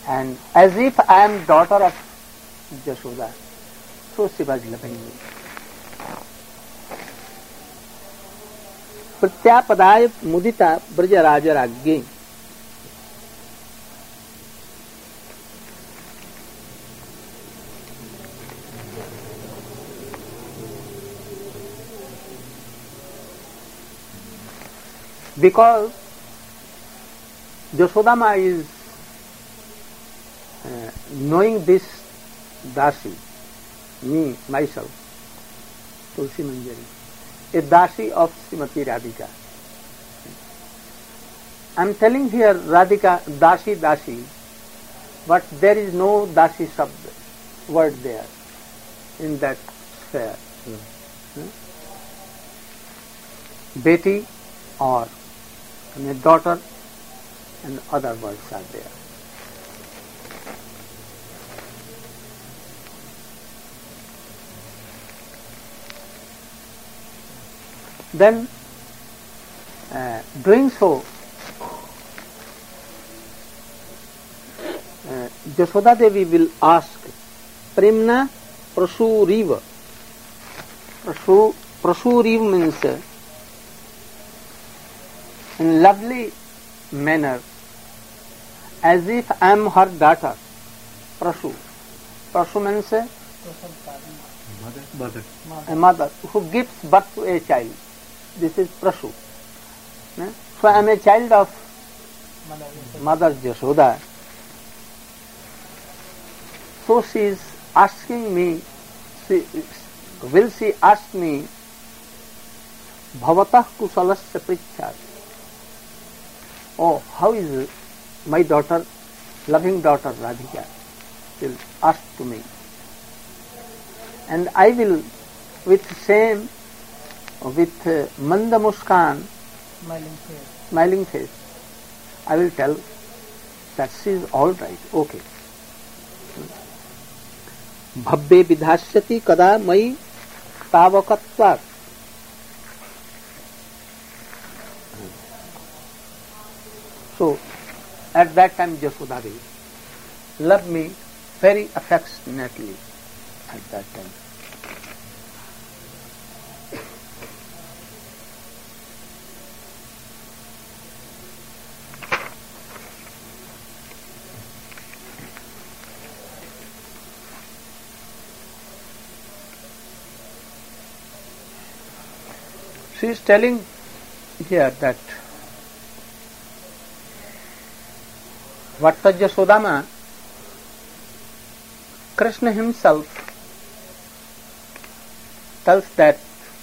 and as if I am daughter of Jashoda, so she was loving me. प्रत्यापदाय Mudita ब्रजराजराज्ञे. Because Jasodama is knowing this Dasi, me, myself, Tulsi Manjari, a Dasi of Srimati Radhika. I am telling here Radhika, Dasi, Dasi, but there is no Dasi Shabd word there in that sphere. Beti or a daughter and other words are there. Then doing so, Jashoda Devi will ask, Premna Prasuriva. Prasuriva means in lovely manner, as if I am her daughter. Prasu. Prasu means a mother who gives birth to a child. This is Prasu. So I am a child of Mother Jashoda. So she is asking me, will she ask me, Bhavatah Kusalasya Prichat. Oh, how is my daughter, loving daughter Radhika? Will ask to me. And I will, with same, with Manda Muskan, smiling face, I will tell that she is all right, okay. Bhabbe vidhasyati kada mai tavakatvat. So, at that time Jashoda Devi loved me very affectionately at that time. She is telling here that Vatta Jasodama, Krishna himself tells that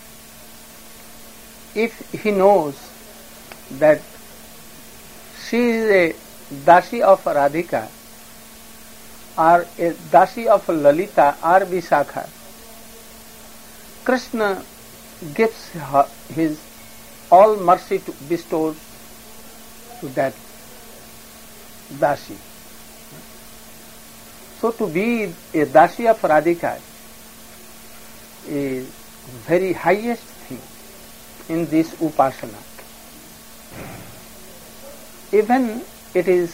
if he knows that she is a Dasi of Radhika or a Dasi of Lalita or Visakha, Krishna gives his all mercy to bestows to that Dasi. So to be a Dasi of Radhika is very highest thing in this Upasana. Even it is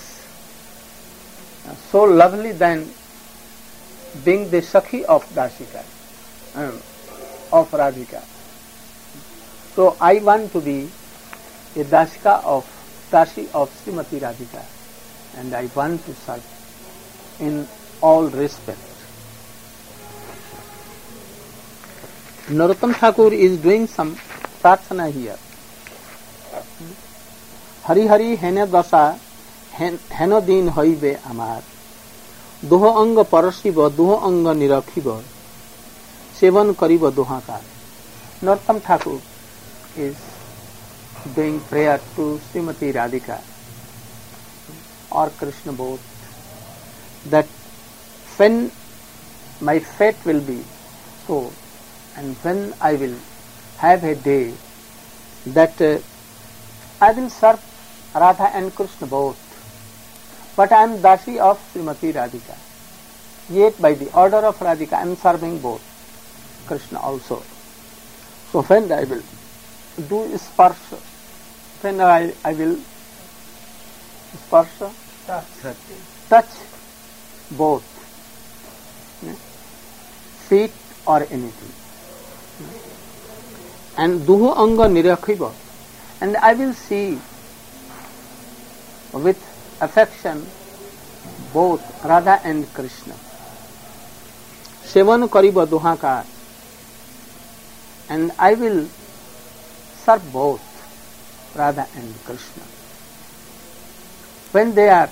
so lovely than being the Sakhi of Dasika, of Radhika. So I want to be a Dasika of Dasi of Srimati Radhika, and I want to serve in all respect. Narottam Thakur is doing some prarthana here. Hari Hari hene dasa heno din hoibe amar doho anga parasiba doho anga nirakhiba sevan kariba dohakar. Narottam Thakur is doing prayer to Srimati Radhika or Krishna both, that when my fate will be so, and when I will have a day that I will serve Radha and Krishna both, but I am Dasi of Srimati Radhika. Yet by the order of Radhika I am serving both, Krishna also. So when I will do sparsha, when I will sparsha, touch both, feet or anything. And duho anga nirakhiva, and I will see with affection both Radha and Krishna. Sevan kariba duhakar, and I will serve both Radha and Krishna. When they are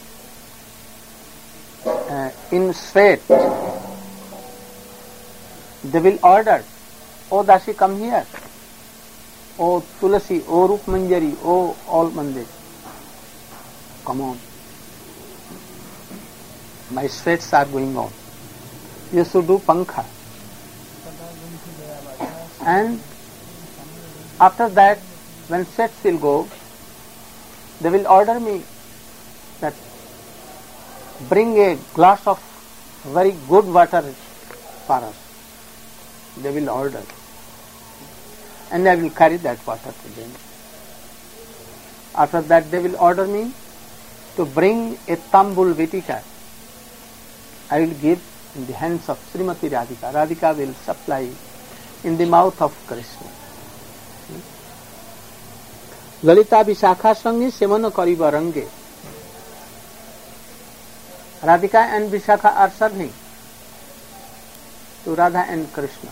in sweat, they will order, "O Dasi, come here. O Tulasi, O Rup Manjari, O all Mandir, come on. My sweats are going on. You should do pankha." And after that, when sweats will go, they will order me that bring a glass of very good water for us. They will order. And I will carry that water to them. After that, they will order me to bring a tambul vitika. I will give in the hands of Srimati Radhika. Radhika will supply in the mouth of Krishna. Lalita Vishakha sange semana kariba range. Radhika and Vishakha are serving to Radha and Krishna.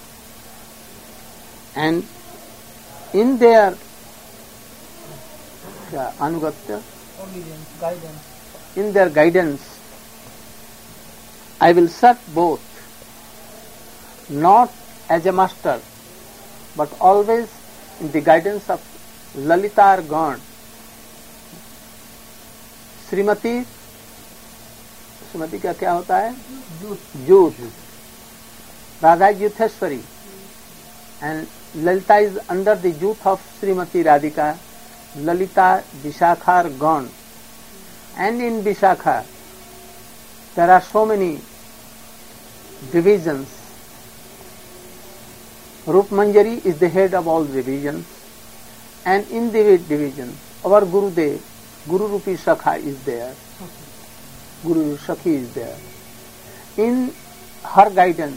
And in their anugatya, in their guidance, I will serve both, not as a master, but always in the guidance of Lalita or God. Shrimati का क्या होता है? Youth. Radha is Youtheshwari, and Lalita is under the youth of Srimati Radhika. Lalita, Vishakha are gone, and in Vishakha there are so many divisions. Rup Manjari is the head of all divisions, and in the division our Gurudev, Guru Rupi Shakha is there, Guru Shakhi is there. In her guidance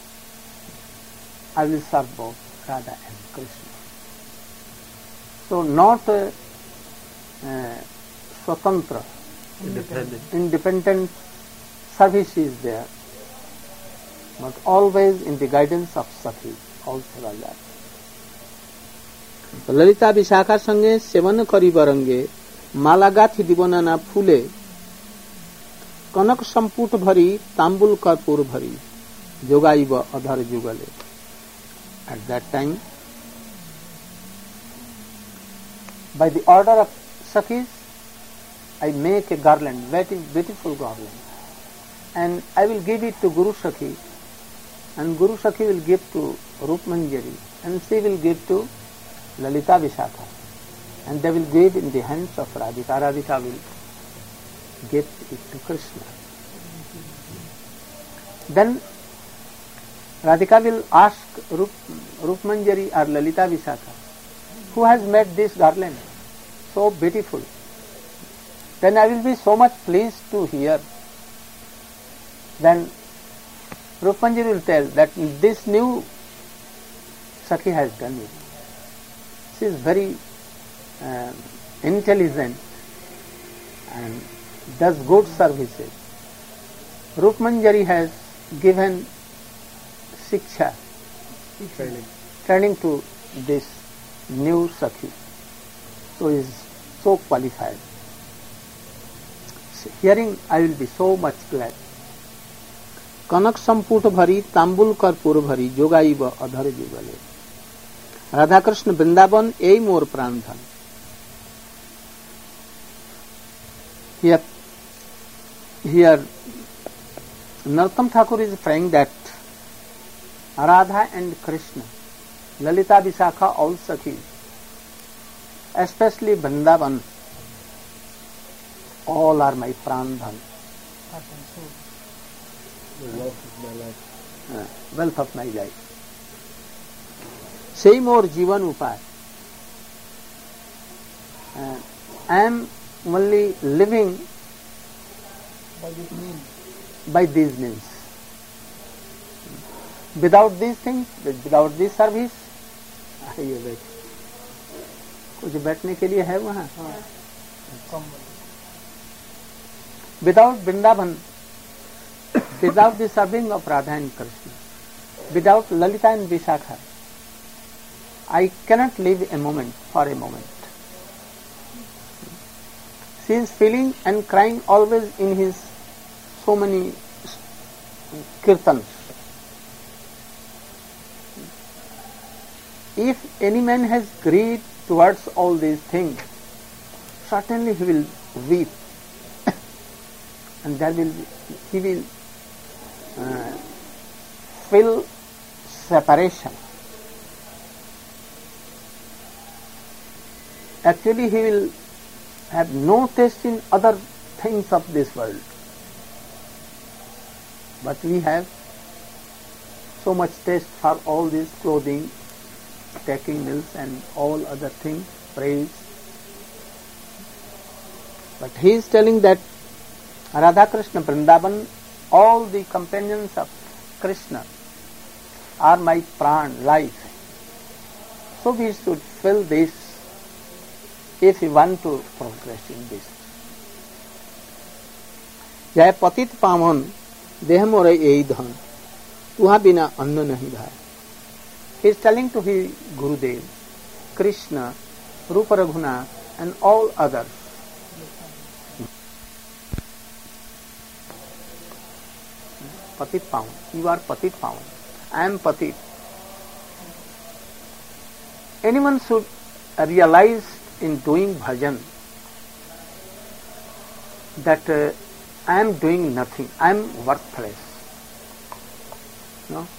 I will serve both Radha and Krishna. So not swatantra, independent service is there, but always in the guidance of Sakhi, also like that. So, Lalita Vishakha sange sevan kari barange malagathi dibanana phule kanak samput bhari tambul karpur bhari jogaiva adhar jugale. At that time, by the order of Sakhis, I make a garland, very beautiful garland, and I will give it to Guru Sakhi, and Guru Sakhi will give to Rup Manjari, and she will give to Lalita Vishakha, and they will give in the hands of Radhika. Radhika will give it to Krishna. Then Radhika will ask Rup Manjari or Lalita Vishakha, who has made this garland so beautiful? Then I will be so much pleased to hear. Then Rup Manjari will tell that this new Sakhi has done it. She is very intelligent and does good services. Rup Manjari has given Shiksha, training to this new Sakhi, so is so qualified. Hearing, I will be so much glad. Kanak samput bhari tambul karpur bhari jogaiva adhar jugale. Radha Krishna Vrindavan ei more prandhan. Here Narottam Thakur is praying that Radha and Krishna, Lalita Vishakha, all Sakhis, especially Vrindavan, all are my prandhan. Wealth of my life. Say more Jivan Upay. I am only living by this means. By these means. Without these things, without this service, आइए बैठ, कुछ बैठने के लिए है वहाँ. Without Vrindavan, without the serving of Radha and Krishna, without Lalita and Vishakha, I cannot live a moment for a moment. She is feeling and crying always in his so many kirtans. If any man has greed towards all these things, certainly he will weep, and he will feel separation. Actually, he will have no taste in other things of this world. But we have so much taste for all this clothing, taking meals and all other things, praise. But he is telling that Radha Krishna Vrindavan, all the companions of Krishna are my pran, life. So we should feel this if we want to progress in this. जय पतित पावन देह मोरे यही धन, तुहा बिना अन्न नहीं भाई. He is telling to his Gurudev, Krishna, Rupa Raghunatha and all others. Patit Pawan, you are Patit Pawan, I am Patit. Anyone should realize in doing bhajan that I am doing nothing, I am worthless. No?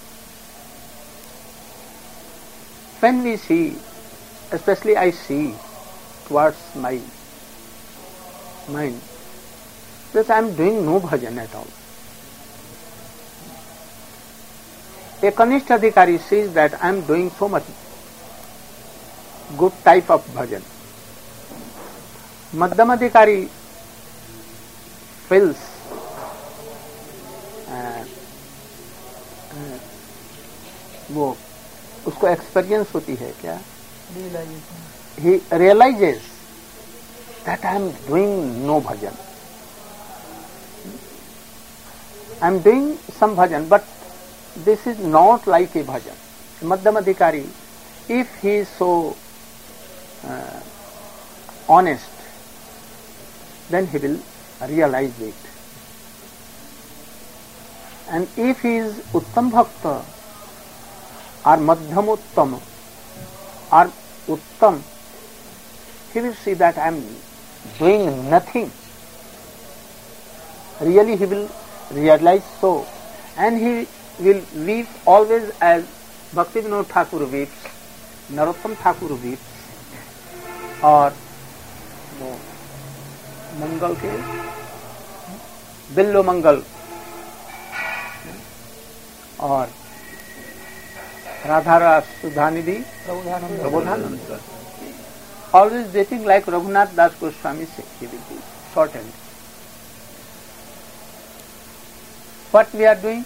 When we see, especially I see towards my mind, that I am doing no bhajan at all. A Kanishta Adhikari sees that I am doing so much good type of bhajan. Madhyam Adhikari feels वो उसको experience होती है क्या? He realizes that I am doing no bhajan. I am doing some bhajan, but this is not like a bhajan. Madhyam Adhikari, if he is so honest, then he will realize it. And if he is Uttam Bhakta or Madhyam Uttam or Uttam, he will see that I am doing nothing. Really he will realize so, and he will weep always as Bhakti Vinod Thakur weeps, Narottam Thakur weeps, और वो मंगल के बिल्लो मंगल और राधा रास Sudhanidhi Prabodhanand, always dating like Raghunath Das Goswami said, he will be shortened. What we are doing?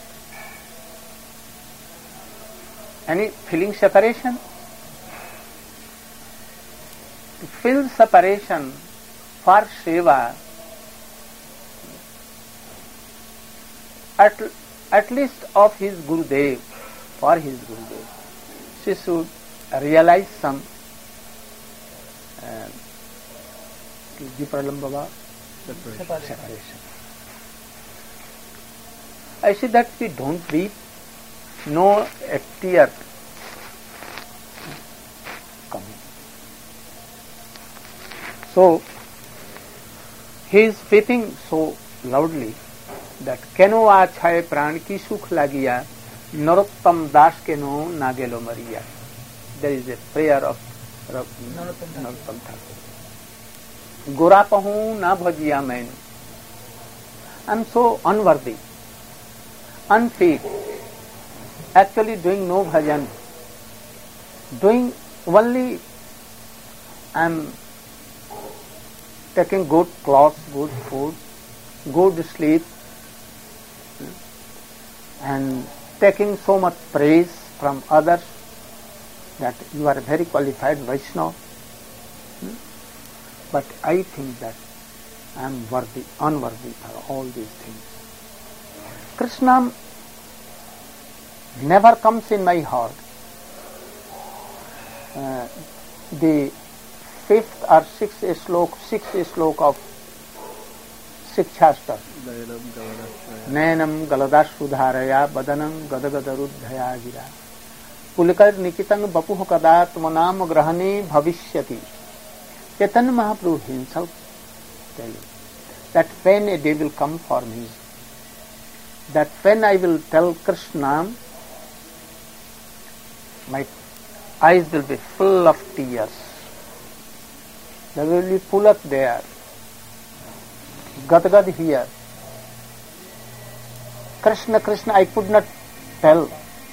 Any feeling separation? To feel separation for seva, at least of his Gurudev, for his Gurudev, she should realize some separation. I say that we don't weep, no a tear coming. So he is weeping so loudly that keno achhaye pran ki sukh lagiya, Narottam Das keno nagelo mariya. There is a prayer of Narottam Thakur. Gora pahu na bhajiya mainu. I am so unworthy, unfit, actually doing no bhajan, doing only I am taking good clothes, good food, good sleep, and taking so much praise from others that you are a very qualified Vaishnava. But I think that I am unworthy for all these things. Krishna never comes in my heart. The fifth or sixth slok of Sikshastra. Nayanam galadashudharaya badanam gadagadarudhaya gira. Pulikar nikitang bapuh kada tmanam grahane bhavishyati. Chaitanya Mahaprabhu himself telling that when a day will come for me, that when I will tell Krishna, my eyes will be full of tears. There will be pulak there, gadgad here. Krishna, Krishna, I could not tell.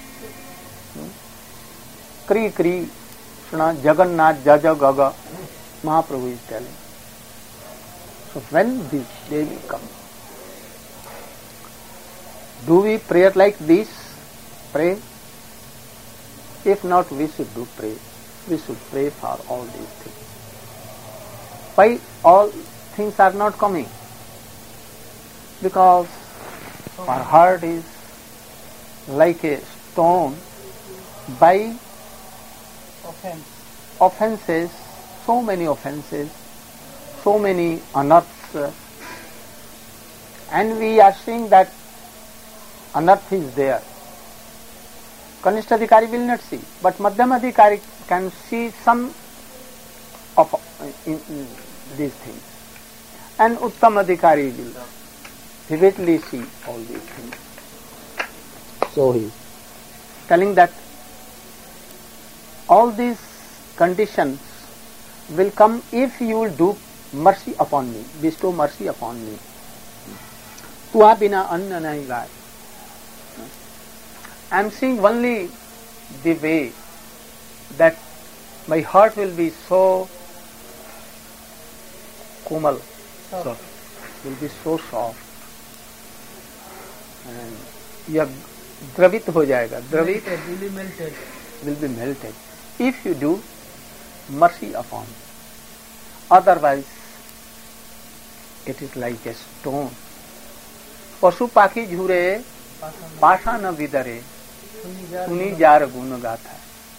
Kri Kri, Jagannath, Jaja Gaga, Mahaprabhu is telling. So when this day will come, do we pray like this? Pray? If not, we should do pray. We should pray for all these things. Why all things are not coming? Because our heart is like a stone by offenses, so many offenses, so many unearths, and we are seeing that unearth is there. Kanishta Adhikari will not see, but Madhyama Adhikari can see some of in these things, and Uttam Adhikari will vividly see all these things. So he is telling that all these conditions will come if you will do mercy upon me, bestow mercy upon me. Tua bina anna nahi gaye. I am seeing only the way that my heart will be so komal, will be so soft, and यह द्रवित हो जाएगा, द्रवित will be melted if you do mercy upon. Otherwise, it is like a stone. पशु पाखी झूरे पाषा न विदरे सुनी jar गुण गाथा.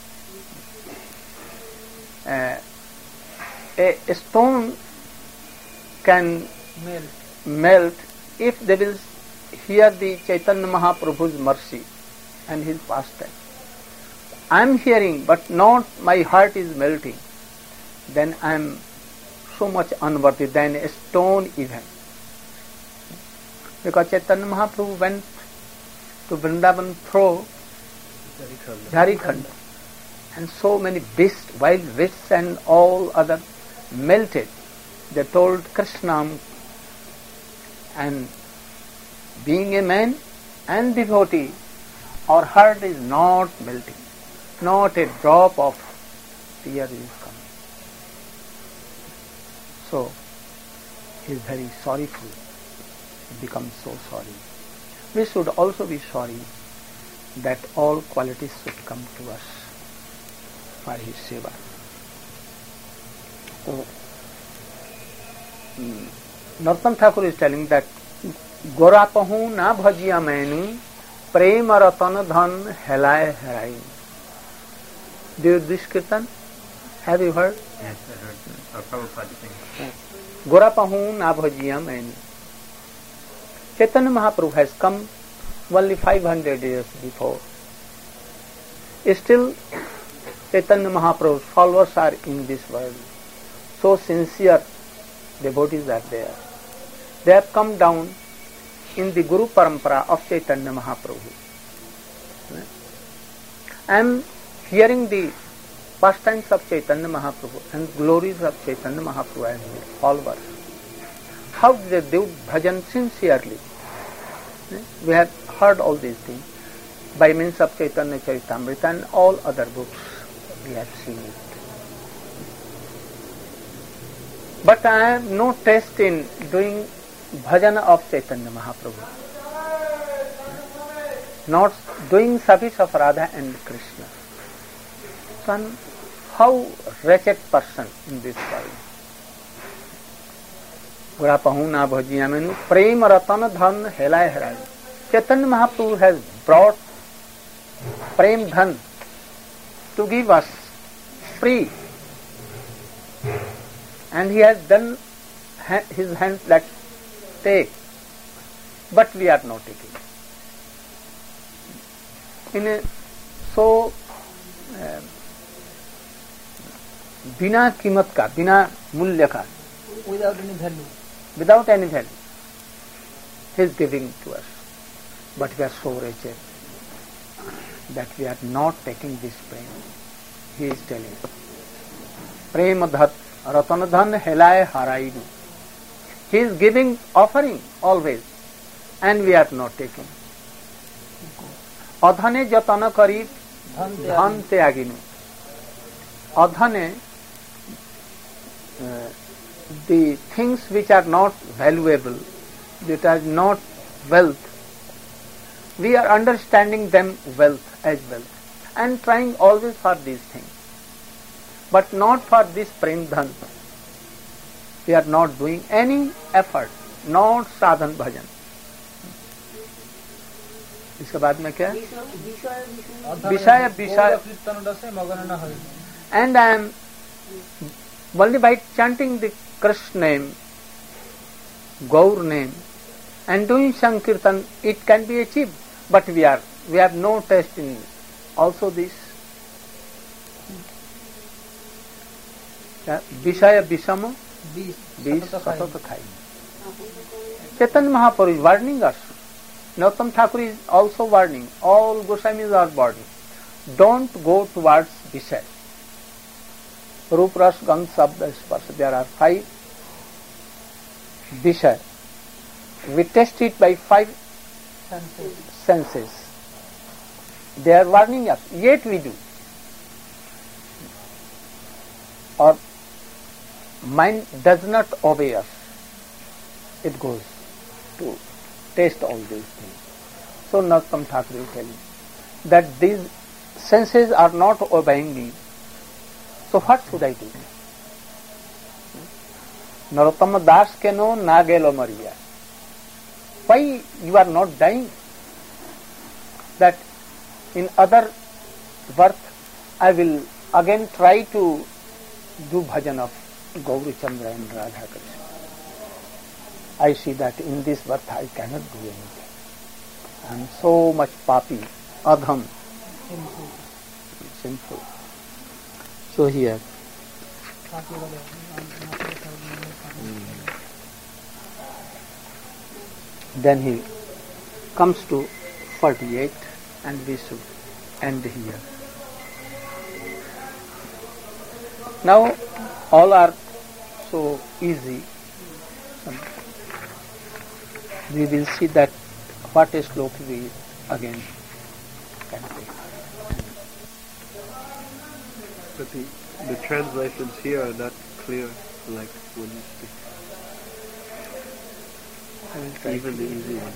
A stone can melt if they will hear the Chaitanya Mahaprabhu's mercy and his pastime. I am hearing, but not my heart is melting. Then I am so much unworthy than a stone even. Because Chaitanya Mahaprabhu went to Vrindavan through Jharikhand, and so many beasts, wild beasts and all other melted. They told Krishna, and being a man and devotee, our heart is not melting, not a drop of tear is coming. So he is very sorrowful, he becomes so sorry. We should also be sorry that all qualities should come to us for his seva. So, Narottam Thakur is telling that Gorapahu na bhajiya mainu prema ratan dhan helai herai. Do you this kirtan? Have you heard? Yes, I heard. Prabhupada saying. Gorapahu na bhajiya mainu. Chaitanya Mahaprabhu has come only 500 years before. Still, Chaitanya Mahaprabhu's followers are in this world. So sincere devotees are there. They have come down in the Guru Parampara of Chaitanya Mahaprabhu. I am hearing the pastimes of Chaitanya Mahaprabhu and glories of Chaitanya Mahaprabhu and his followers. How they do bhajan sincerely. We have heard all these things by means of Chaitanya Charitamrita and all other books. We have seen it. But I have no taste in doing bhajan of Chaitanya Mahaprabhu, not doing service of Radha and Krishna. Son, how wretched person in this world. Gura pahu na bhajiya menu prem ratan dhan helai harai. Chaitanya Mahaprabhu has brought prem dhan to give us free, and he has done his hand that take, but we are not taking. In a so बिना कीमत का, बिना मूल्य का, without any value, he is giving to us. But we are so wretched that we are not taking this prem. He is telling, prem dhat ratan dhan helai harainu. He is giving, offering always, and we are not taking. Adhane jatana kari dhan tyaginu. Adhane, the things which are not valuable, that are not wealth, we are understanding them wealth as wealth and trying always for these things, but not for this prem dhan. We are not doing any effort, not sadhan bhajan. इसके बाद में क्या? विषय विषय. And I am only by chanting the Krishna name, Gaur name, and doing Sankirtan, it can be achieved. But we have no taste in also this. Vishaya Vishama, Vish Satat Khai. Chaitanya Mahaprabhu is warning us. Narottam Thakur is also warning. All Goswamis are warning. Don't go towards Vishaya. Rup Ras Gandh Sabda Sparsha. There are 5 Vishaya. We test it by 5 senses. They are warning us, yet we do. Our mind does not obey us. It goes to taste all these things. So Narottam Thakur is telling that these senses are not obeying me. So what should I do? Narottama Das keno nagelo Maria. Why you are not dying? That in other birth I will again try to do bhajan of Gauri Chandra and Radha Krishna. I see that in this birth I cannot do anything. I am so much papi, adham, sinful. So here, then he comes to 48 and we should end here. Now all are so easy. We will see that what is sloka we again can take. But the translations here are not clear like when you speak. Even the easy ones.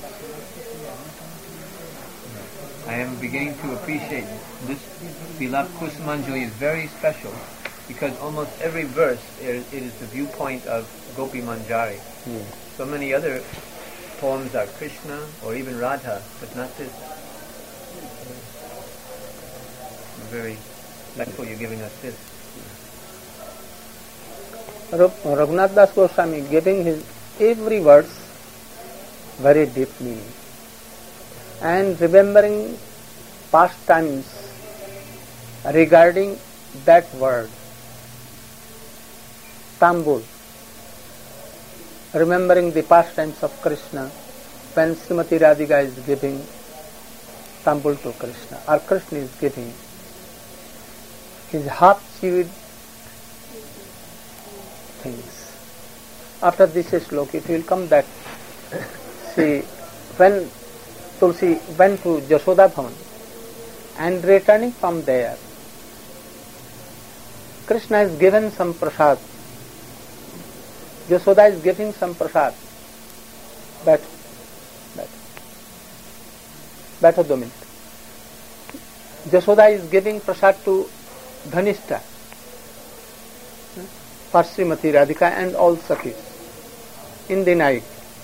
I am beginning to appreciate this Vilap Kusumanjali is very special because almost every verse it is the viewpoint of Gopi Manjari. So many other poems are Krishna or even Radha, but not this. I'm very thankful you're giving us this. Raghunath Das Goswami giving his every verse very deep meaning and remembering past times regarding that word Tambul, remembering the past times of Krishna when Srimati Radhika is giving Tambul to Krishna or Krishna is giving his half-chewed things. After this sloka it will come that see when Tulsi went to Jashoda Bhavan and returning from there, Krishna is given some prasad. Jashoda is giving some prasad बैठो 2 minute. Jashoda is giving prasad to Dhanishta for Srimati Radhika and all Sakhis in the night.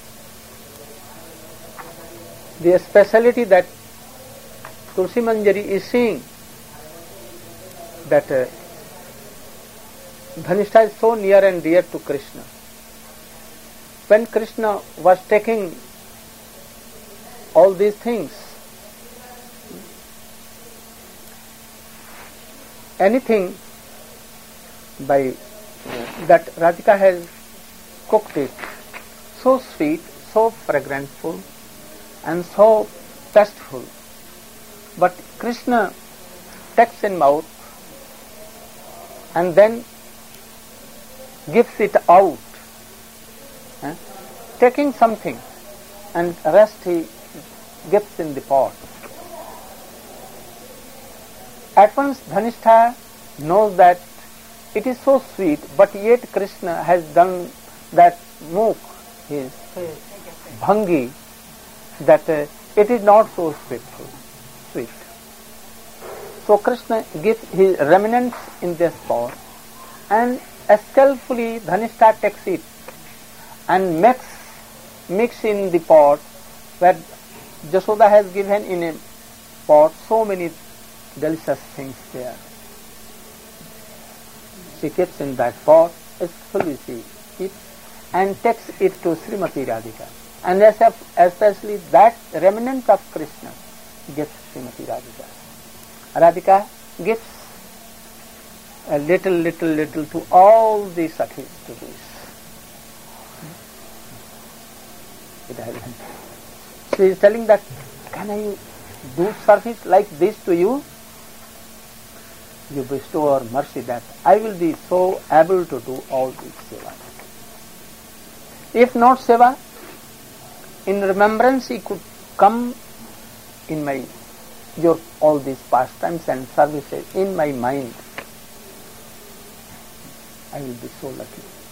The speciality that Tulsi Manjari is seeing, that Dhanishta is so near and dear to Krishna. When Krishna was taking all these things, anything by that Radhika has cooked it, so sweet, so fragrantful and so tasteful, but Krishna takes in mouth and then gives it out, taking something and rest he gives in the pot. At once Dhanishta knows that it is so sweet, but yet Krishna has done that mukh, his bhangi, that it is not so sweet. So Krishna gives his remnants in this pot, and skillfully Dhanishta takes it and mix in the pot where Jashoda has given in a pot so many delicious things there. She keeps in that pot, skillfully she eats and takes it to Srimati Radhika. And especially that remnant of Krishna gives Srimati Radhika. Radhika gives a little to all the Sakhis to this. She is telling that, can I do service like this to you? You bestow our mercy that I will be so able to do all these seva. If not seva, in remembrance he could come in your all these pastimes and services in my mind. I will be so lucky.